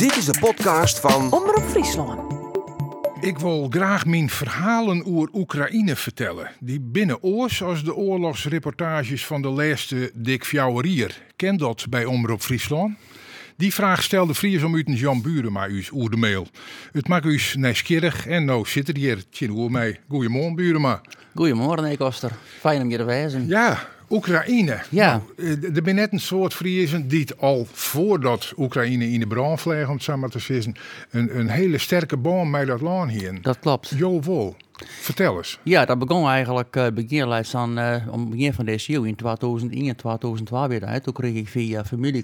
Dit is de podcast van Omroep Friesland. Ik wil graag mijn verhalen over Oekraïne vertellen. Die binnenoors als de oorlogsreportages van de laatste dik 4 jaar. Ken dat bij Omroep Friesland? Die vraag stelde Fries om u een Jan Burema oer de mail. Het maakt u nieuwsgierig en nou zit er hier tjin mee. Goedemorgen Burema. Goedemorgen, Ekoster. Fijn om je te wezen. Ja, Oekraïne. Ja. Nou, er zijn net een soort Friesen die het al voordat Oekraïne in de brand vleeg, om het zo maar te zeggen, een hele sterke band met dat land hier. Dat klopt. Jawel. Vertel eens. Ja, dat begon eigenlijk begin van deze eeuw in 2001, 2012 weer uit. Toen kreeg ik via familie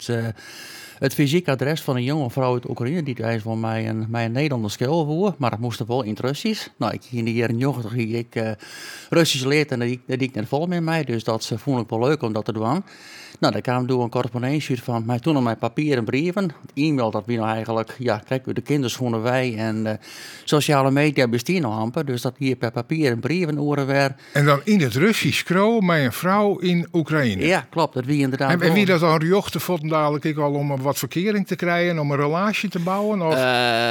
het fysiek adres van een jonge vrouw uit Oekraïne die eigenlijk van mij een Nederlandse school voor, maar dat moest wel in het Russisch. Nou, ik in de jaren 90 ik Russisch leerd en dat ik net vol met mij, dus dat vond ik wel leuk om dat te doen. Nou, daar kwam door een correspondentie van mij toen op mijn papieren brieven. Het e-mail dat we nou eigenlijk, ja, kijk, de kinderschoenen wij en sociale media bestaan nog amper, dus dat hier per papieren brieven horen weer. En dan in het Russisch scroll met een vrouw in Oekraïne. Ja, klopt, dat wie inderdaad. En wie dat dan rjochte vond dadelijk ik al om wat verkering te krijgen, om een relatie te bouwen? Of?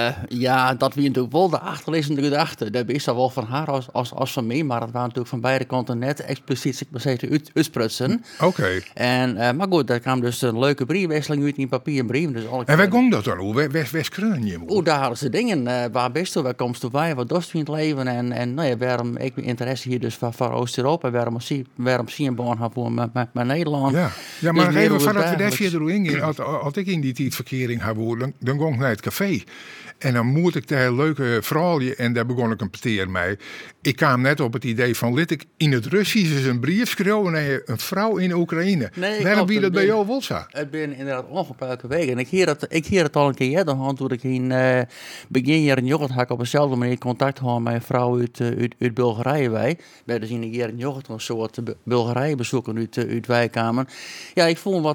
Ja, dat wie natuurlijk wel de achterliggende gedachte. Dat is dat wel van haar als van mij, maar dat waren natuurlijk van beide kanten net expliciet uitsprutsen. Oké. Maar goed, daar kwam dus een leuke briefwisseling uit in papierbrief. Dus en waar ging dat dan? Hoe kreun je? Daar hadden ze dingen. Waar bist u, waar komst u bij, wat dost u in het leven? En nou ja, waarom ik interesse hier dus van Oost-Europa, waarom zie je baan voor met Nederland? Ja, maar dus even voordat we daar verder in gaan, als ik in die tijd verkering heb, dan ging ik naar het café. En dan moet ik daar een leuke verhaalje en daar begon ik een peteer mee. Ik kwam net op het idee van, lid ik in het Russisch eens een brief schrijven naar een vrouw in Oekraïne. Nee, waarom wie dat bij jou wel zo? Het ben inderdaad ongepakken wegen. En ik heer het al een keer dan toen ik in begin jaren 90 had ik op dezelfde manier contact gehad met een vrouw uit Bulgarije. Wij dus in de jaren 90 een soort Bulgarije bezoeken uit Wijkamer. Ja, ik vond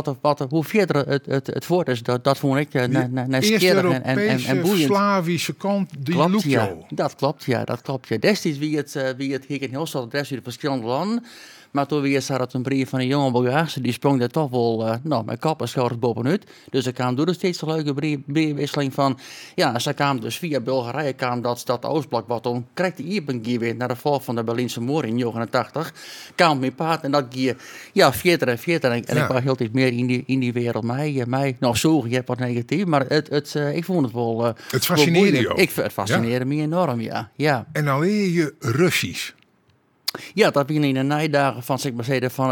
hoe verder het voort is, dat vond ik nieuwsgierig en boeiend. Slavische kant, die klopt, jou. Ja, dat klopt, ja. Destijds wie het hier een heel soort adres uit verschillende landen. Maar toen weer zat het een brief van een jonge Bulgaarse, die sprong er toch wel met kop en schouders bovenuit. Dus er kwam door de steeds een leuke briefwisseling van, ja, ze kwam dus via Bulgarije, kwam dat Oostblok, wat toen kreeg de Iepen weer naar de val van de Berlijnse Muur in 89, kwam mijn paard en dat gier, ja, verder en ik was heel iets meer in die wereld mij, nou zo, je hebt wat negatief, maar ik vond het wel het fascineerde je ook? Het fascineerde me enorm, ja. En dan leer je Russisch? Ja, dat begint in de nijdagen van, zeg maar,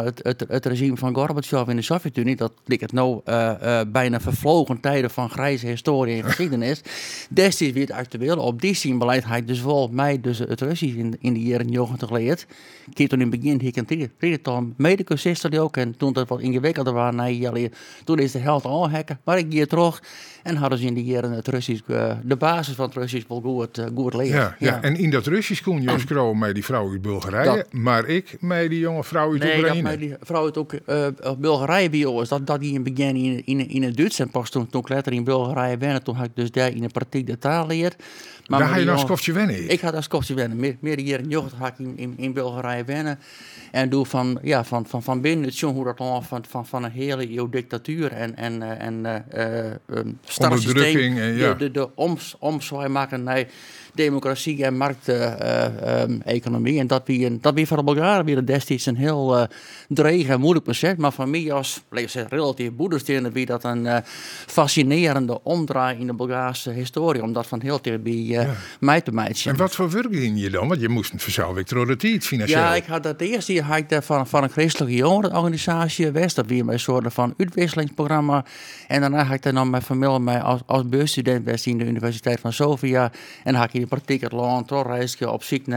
het regime van Gorbachev in de Sovjet-Unie. Dat ligt het nou bijna vervlogen tijden van grijze historie en geschiedenis. Destijds weer het actueel. Op die beleid had ik dus wel mij dus het Russisch in de jaren 90 geleerd. Ik heb toen in het begin een drietal medecursisten ook. En toen dat wat ingewikkelder waren, toen is de helft al hacken. Maar ik hier terug en hadden ze in die jaren het Russisch, de basis van het Russisch wel goed leren. Ja, en in dat Russisch kon je schrijven met die vrouw uit Bulgarije. Maar ik met die jonge vrouw uit Oekraïne. Nee, met die vrouw uit Bulgarije bij ons. Dat die in het begin in het Duits. En pas toen ik later in Bulgarije ben, toen had ik dus daar in de praktijk de taal geleerd. Maar daar ga je nou een skopje wennen? Ik had een skopje wennen. Meer de jaren 90 had ik in Bulgarije wennen. En doe van binnen het hoe dat land van een hele eeuw dictatuur en startsysteem. De omzwaai maken naar democratie en markteconomie. En dat wie voor de Bulgaren weer destijds een heel dreig en moeilijk proces. Maar voor mij als relatief boeddhist wie dat een fascinerende omdraai in de Bulgaarse historie. Om dat van heel dicht bij mij te meiden. En wat voor werk ging je dan? Want je moest een verzaalwijk door de tijd financieel. Ja, ik had dat eerste jaar van een christelijke jongerenorganisatie West. Dat weer een soort van uitwisselingsprogramma. En daarna had ik dan nog mijn familie als beursstudent West in de Universiteit van Sofia. En dan had ik in de praktijk het land doorreizen op zoek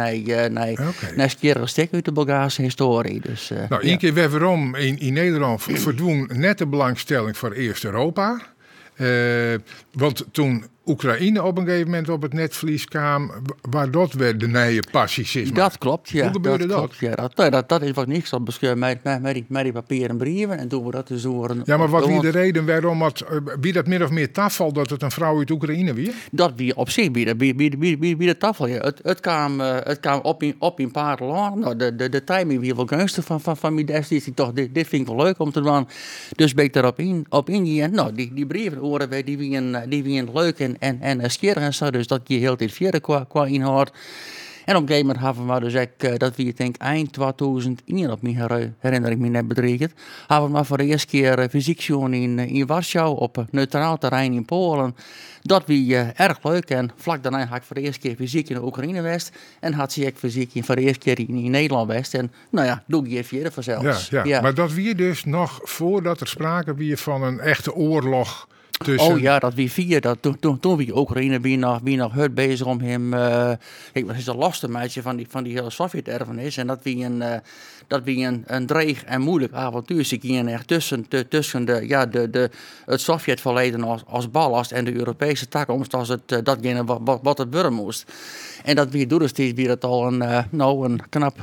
naar skere stek uit de Bulgaarse historie. Dus, één keer waarom in Nederland verdween net de belangstelling voor eerst Europa. Want toen Oekraïne op een gegeven moment op het netvlies kwam, waar dat weer de nieuwe passie is. Dat klopt, ja. Hoe gebeurde dat? Klopt, ja. Dat is wat niks op beschreven met die papieren brieven en toen we dat dus door. Ja, maar wat wie de reden waarom wie dat min of meer tafel dat het een vrouw uit Oekraïne weer? Dat wie op zich wie de tafel. Ja. Het kwam op in paar landen. Nou, de timing wie wel gunstig van mij destijds. Ik dacht, dit vind ik wel leuk om te doen. Dus ben ik erop ingegaan. Nou, die brieven horen wij, die wie leuk en schierig en zo. Dus dat je heel tijd verder qua inhoud. En op een gegeven moment hebben we dus ook, dat we denk eind 2001, op mijn herinner ik me net bedreigd, hebben we maar voor de eerste keer fysiek zien in Warschau op neutraal terrein in Polen. Dat was erg leuk en vlak daarna had ik voor de eerste keer fysiek in de Oekraïne West en had ze ook fysiek voor de eerste keer in Nederland West. En nou ja, doe ik hier verder vanzelf. Ja. Maar dat wie dus nog voordat er sprake was van een echte oorlog. Tussen... Oh ja, dat wie vier. Toen wie Oekraïne wie nog hard bezig om hem. Dat is de laatste meisje van die hele Sovjet-erfenis. En dat wie een dreig en moeilijk avontuur. Ze gingen echt tussen het Sovjet-verleden als ballast en de Europese takkomst als datgene wat het worden moest. En dat wie doet dus wie dat al een knap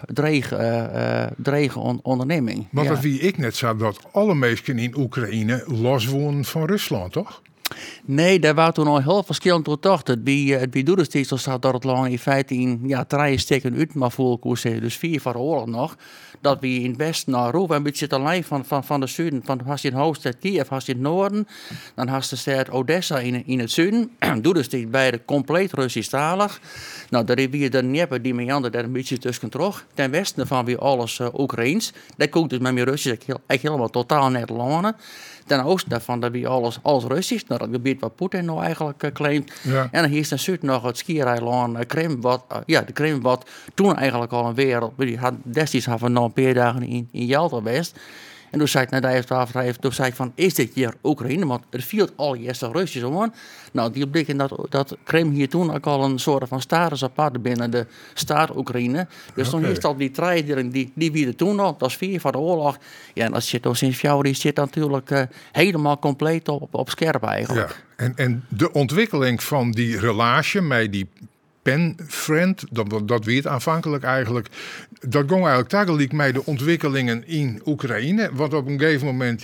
dreige onderneming. Maar dat wie ik net zei, dat alle mensen in Oekraïne los wonen van Rusland, toch? Nee, daar waren toen al heel verschillend door tocht. Het wie doet het steeds dat het lang in feite in 3 steken uit, maar voor dus 4 van de oorlog nog. Dat we in het westen naar Roef een beetje te lijn van de zuiden. Van als je in hoofdstad Kiev, als je in het noorden, dan had je de stad Odessa in het zuiden. Doe dus die beide compleet Russisch-talig. Nou, daar heb je de Dnieper, die meander daar een beetje tussen terug. Ten westen van weer alles Oekraïens. Dat komt dus met mijn Russisch echt helemaal totaal net landen. Ten oosten daarvan dat we alles Russisch. Nou, dat gebied wat Poetin nou eigenlijk claimt. Ja. En dan hier is ten zuiden nog het skiereiland Krim. De Krim wat toen eigenlijk al een wereld. Die had destijds hadden we nog een paar dagen in Jalta geweest. En toen zei ik van, is dit hier Oekraïne? Want het viel al eerst Russisch om. Nou, die blikken dat Krim hier toen ook al een soort van status apart binnen de staat Oekraïne. Dus toen is dat die treidering, die wie er toen al, dat is 4 van de oorlog. Ja, en dat zit dan sinds Fjouwer, zit natuurlijk helemaal compleet op scherp eigenlijk. Ja, en de ontwikkeling van die relatie met die penfriend, dat weet aanvankelijk eigenlijk, dat ging eigenlijk tegelijk met de ontwikkelingen in Oekraïne. Want op een gegeven moment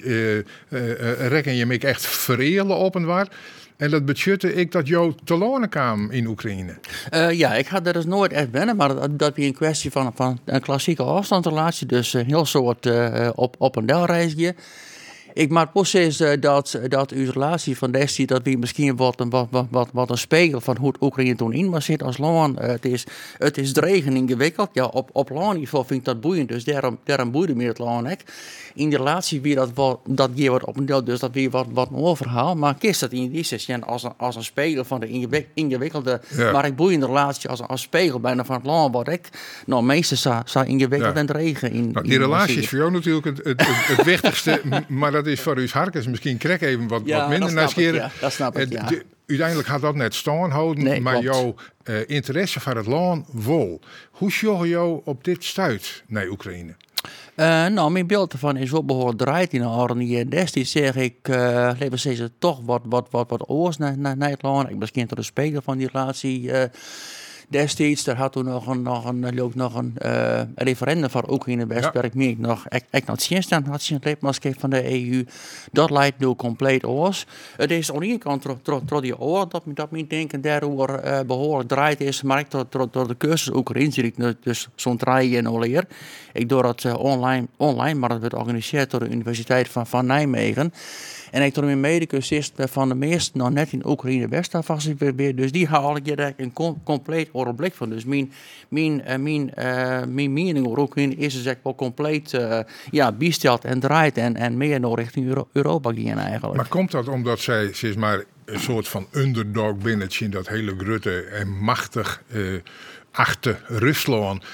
rekken je me echt verelen openbaar. En dat betutte ik dat jou te lonen kwam in Oekraïne. Ja, ik had er dus nooit echt binnen, maar dat was een kwestie van een klassieke afstandsrelatie. Dus een heel soort op- en delreisje. Ik maak precies dat uw relatie van destijds, dat we misschien wat een spiegel van hoe het Oekraïne toen in was zit als land. Het is dreigend ingewikkeld. Ja, op landniveau vind ik dat boeiend, dus daarom boeide me het land. In de relatie weer dat je wat op een deel, dus dat weer wat een verhaal. Maar kist dat in die zin als een spiegel van de ingewikkelde, maar ik boeiende relatie als spiegel bijna van het land wat ik meestal zou ingewikkeld en dreigend in. Nou, die relatie is voor jou natuurlijk het wichtigste, maar dat is voor uw harkens misschien krek even wat minder naar dat snap ik, ja. Uiteindelijk gaat dat net staan houden, maar jouw interesse voor het land wel. Hoe zorg jou op dit stuit naar Oekraïne? Mijn beeld ervan is wel behoorlijk draait in de orde. Destijds zeg ik, leven ze toch wat oors naar het land. Ik misschien tot de speler van die relatie. Destijds, daar had toen nog een referendum voor Oekraïne Westberg meer nog echt naar het staan had ze het lidmaatschap van de EU. Dat leidt nu compleet oors. Het is aan de ene kant door die oor dat mijn denken daarover behoorlijk draait is, maar ik door de cursus Oekraïens die ik nu dus zo'n 3 jaar al leer. Ik doe dat online, maar dat wordt georganiseerd door de Universiteit van Nijmegen. En ik door mijn medecursist van de meeste nog net in Oekraïne West weer. Dus die haal ik je een compleet oorblik van. Dus mijn mening over Oekraïne is dus echt wel compleet biesteld en draait en meer naar richting Europa gaan eigenlijk. Maar komt dat omdat zij zeg maar een soort van underdog binnetje in dat hele grote en machtig achter Rusland,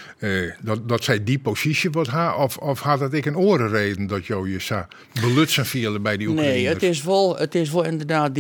dat zij die positie wordt of had het ik een orenreden dat jou je zou belutsen vielen bij die Oekraïners? Nee, het is wel inderdaad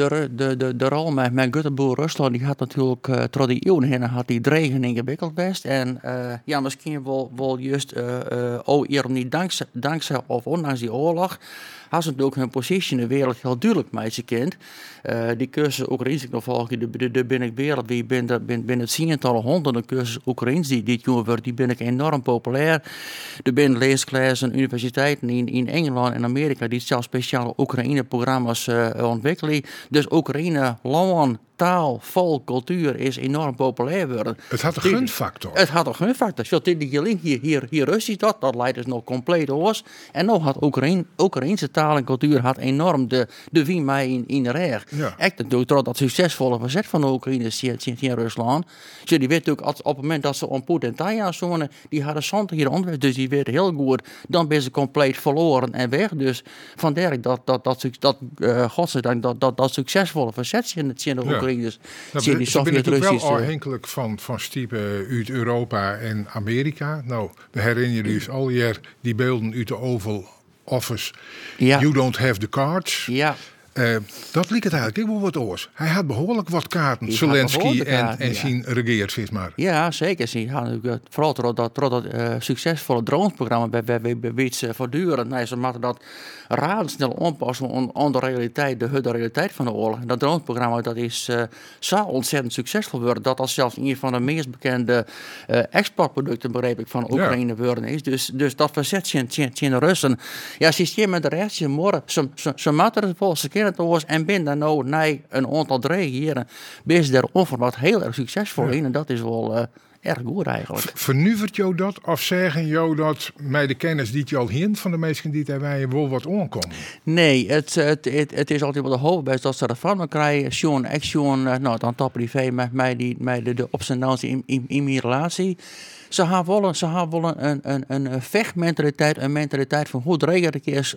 de rol met Göteborg Rusland, die had natuurlijk door die eeuwen heen had die dreigen ingewikkeld best en misschien wel juist hier niet dankzij of ondanks die oorlog Als het ook hun positie in de wereld heel duidelijk meisje kent. Die cursus Oekraïens ik nog volgen, de ben ik wereld, wie ben het tientallen honderden cursus Oekraïens die doen wordt, die ben ik enorm populair. Er zijn leesklassen, universiteiten in Engeland en Amerika die zelfs speciale Oekraïne-programma's ontwikkelen. Dus Oekraïne, land, taal, volk, cultuur is enorm populair geworden. Het had een gunfactor. Het had een gunfactor. Zoals hier Russisch dat leidt dus nog compleet oors. En nu had Oekraïnse taal en cultuur had enorm de wie mij in de reg. Ja. Echt door dat succesvolle verzet van de Oekraïne in Rusland. Dus die weet ook op het moment dat ze om Poetin Tanja zonen, die hadden zand hier onder, dus die werd heel goed. Dan ben ze compleet verloren en weg. Dus vandaar godzijdank dat succesvolle verzet in de Oekraïne. Dus Nou, die ze ben natuurlijk wel Sovjet-Russische. afhankelijk van stiepen uit Europa en Amerika. Nou, we herinneren je dus al jaar die beelden uit de Oval Office. Ja. You don't have the cards. Ja. Dat liep het eigenlijk wel wat oors. Hij had behoorlijk wat kaarten, Die had Zelensky behoorlijk kaarten, en ja. zijn regeert, zeg maar. Ja, zeker. Ze hadden vooral door dat succesvolle dronesprogramma bij ze voortdurend. Nee, ze moeten dat razendsnel onpassen aan de realiteit, de realiteit van de oorlog. En dat dronesprogramma dat is zo ontzettend succesvol geworden dat als zelfs een van de meest bekende exportproducten, begreep ik, van Oekraïne geworden is. Dus dat verzet in de Russen. Ja, systeem met de rechts, morgen, ze moeten het volgens kennen het oors en binnen nou nee, een aantal jaren ben ze daar onverwacht heel erg succesvol in. En dat is wel erg goed eigenlijk. Vernuvert jou dat of zeggen jou dat met de kennis die je al hint van de mensen die daarbij wel wat aankomen? Nee, het is altijd wel de hoofdbest dat ze ervan krijgen. Sean, action, nou dan top privé met mij de ups en downs in mijn relatie. Ze hebben wel een vechtmentaliteit, een mentaliteit van hoe dreig ik is,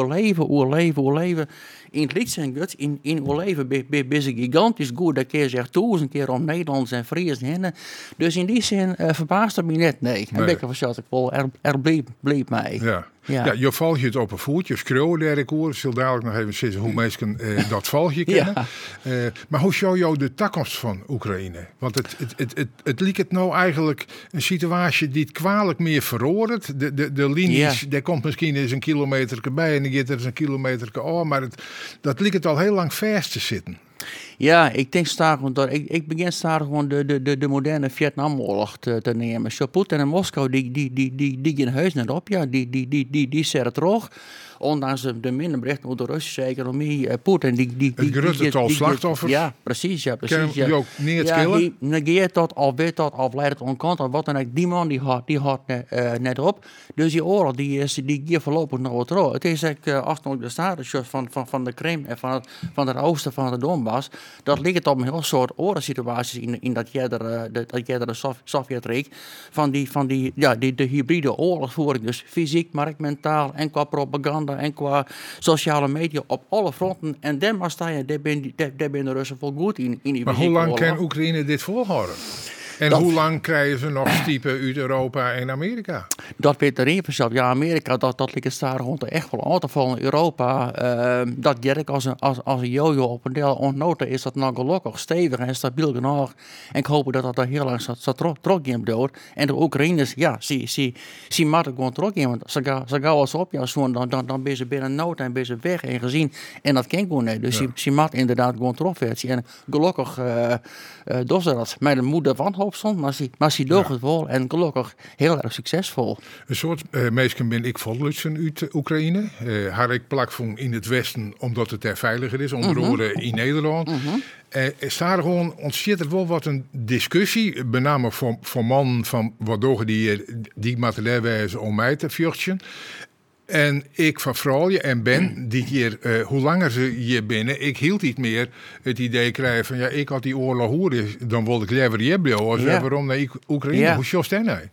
oerleven. In het lied zijn goed, in oerleven ben ze gigantisch goed. Dat keer zegt 1000 keer om Nederlands en Fries heen. Dus in die zin verbaast het me net, nee. En ik was ik wel, er bleef mij. Ja. Ja. Ja, je valt je het op een voetje, schreeuwen daar ik hoor. Ik zal dadelijk nog even zeggen hoe mensen dat valje kennen. Ja. Maar hoe zou jou de toekomst van Oekraïne? Want het liep het nou eigenlijk een situatie die het kwalijk meer verroert. De linies, daar komt misschien eens een kilometer bij en dan gaat er eens een kilometer af. Maar dat liep het al heel lang vast te zitten. Ja, ik denk ik begin gewoon de moderne Vietnamoorlog te nemen. Zo Poetin en Moskou, die gaan huis net op, ja, die zetten terug. Ondanks de minder berichten over de Russische economie, Poetin die het grote slachtoffers. Ja, precies. Kan je ook niet ja, skillen? hij negeert dat, al weet dat, al leidt het onkant. Wat dan ook, die man die had net op. Dus die oorlog die gaat voorlopig nog wat terug. Het is afhankelijk de status van de Krim en van het oosten van de Donbass. Dat ligt op een heel soort oorlogssituaties in dat de Sovjet-Rijk. Van de hybride oorlogsvoering. Dus fysiek, maar ook mentaal en qua propaganda en qua sociale media op alle fronten. En dan sta je, daar ben de Russen vol goed in die Maar hoe lang kan Oekraïne dit volhouden? En hoe lang krijgen ze nog stiepen uit Europa en Amerika? Dat weet er even zelf. Ja, Amerika, dat ligt daar rond echt wel aan te vallen. Europa, dat jerk als een jojo op een deel ontnoten is dat nou gelukkig stevig en stabiel genoeg. En ik hoop dat er heel lang zal teruggaan door. En de Oekraïners, ja, ze moeten gewoon teruggaan. Want ze gaan als op, ja, dan ben ze binnen nood en ben ze weg en gezien. En dat kan gewoon niet. Dus ze moeten inderdaad gewoon terugversen. En gelukkig doen ze dat. Met de moeder van hoop. Maar ze doet het wel en gelukkig heel erg succesvol. Een soort mensen ben ik volutsen uit Oekraïne. Haar ik plak van in het westen omdat het daar veiliger is, onder andere in Nederland. Is daar gewoon ontzettend wel wat een discussie, met name voor mannen van waardoor die materiaal wijzen om mij te vluchten. En ik van vrouwen en Ben, die hier, hoe langer ze hier binnen, ik hield niet meer het idee krijgen van, ja, ik had die oorlog horen, dan wilde ik liever hier blijven. Waarom naar Oekraïne? Ja. Hoe zoals dat nou?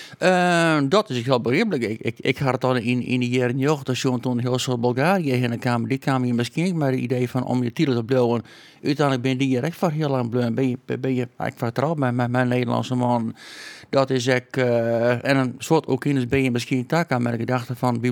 Dat is wel begrijpelijk. Ik had het al in de jaren 90 toen heel veel Bulgarië in de Kamer. Die kwamen hier misschien met het idee van om je titel te blijven. Uiteindelijk ben die hier echt voor heel lang blijven. Ben je eigenlijk vertrouwd met mijn Nederlandse man. Dat is en een soort Oekraïners ben je misschien taak aan met de gedachte van wie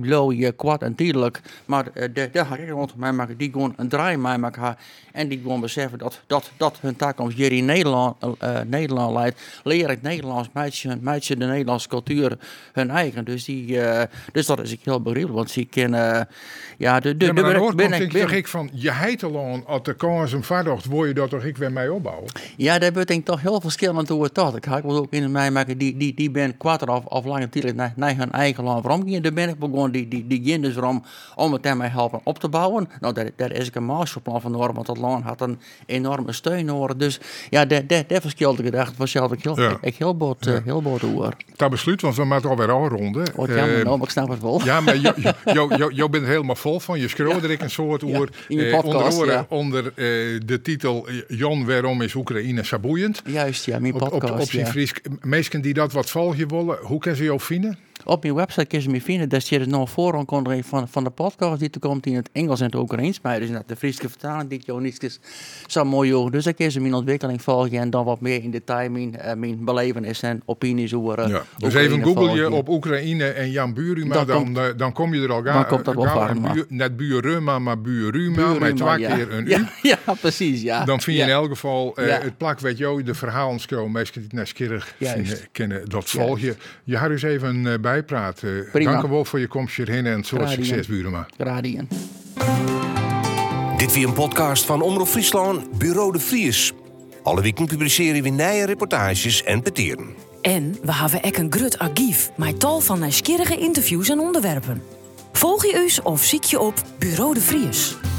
lui kwart en tijdelijk. Maar daar ga ik rond mij maken. Die gewoon een draai mij maken. En die gewoon beseffen dat hun toekomst hier in Nederland leidt. Leer het Nederlands, meidje de Nederlandse cultuur hun eigen. Dus dat is ik heel begrijpelijk. Want ze kennen... maar aan de andere kant denk je toch ik van... Je heit al als de kans hem vaardigt, word je dat toch ik weer mee opbouwen? Ja, daar ben ik toch heel verschillend hoe het dat. Ik ga ook in mij maken die ben kwart of lange tijd naar hun eigen land omgaan. Daar ben ik begonnen die gaan dus om het daarmee helpen op te bouwen. Nou, daar is ik een masterplan van nodig, want dat land had een enorme steun nodig. Dus ja, daar verschilt ik gedacht. Vanzelf ik heel boot hoor. Dat besluit, want we moeten alweer afronden. Jammer, maar ik snap het wel. Ja, maar je bent helemaal vol van. Je schreeuwde ik een soort oer. In je podcast, onder de titel Jan, waarom is Oekraïne zo boeiend? Juist, ja, mijn podcast. Op zijn Fries. Mensen die dat wat volgen willen, hoe kunnen ze jou vinden? Op mijn website kun je me vinden. Daar zit nog een vooraankondiging van de podcast die er komt in het Engels en het Oekraïens. Maar dus de Friese vertaling die ik jou niet zo mooi hoor. Dus dan kun je mijn ontwikkeling volgen en dan wat meer in detail mijn belevenis en opinies over. Ja. Dus even Google je op Oekraïne en Jan Buruma, dan kom je er al dan komt dat wel net Buruma, maar Buruma, met 2 keer een U. Ja, precies, ja. Dan vind je in elk geval het plak, weet je, de verhalen schreeuwen, mensen die het nieuwsgierig kennen, dat volg je. Je had dus even bijpraten. Dank je wel voor je komst hierheen en veel succes, Buruma. Graag gedaan. Dit weer een podcast van Omroep Friesland, Bureau de Vries. Alle weken publiceren we nieuwe reportages en petieren. En we hebben ook een grut archief met tal van nieuwsgierige interviews en onderwerpen. Volg je ons of zie je op Bureau de Vries.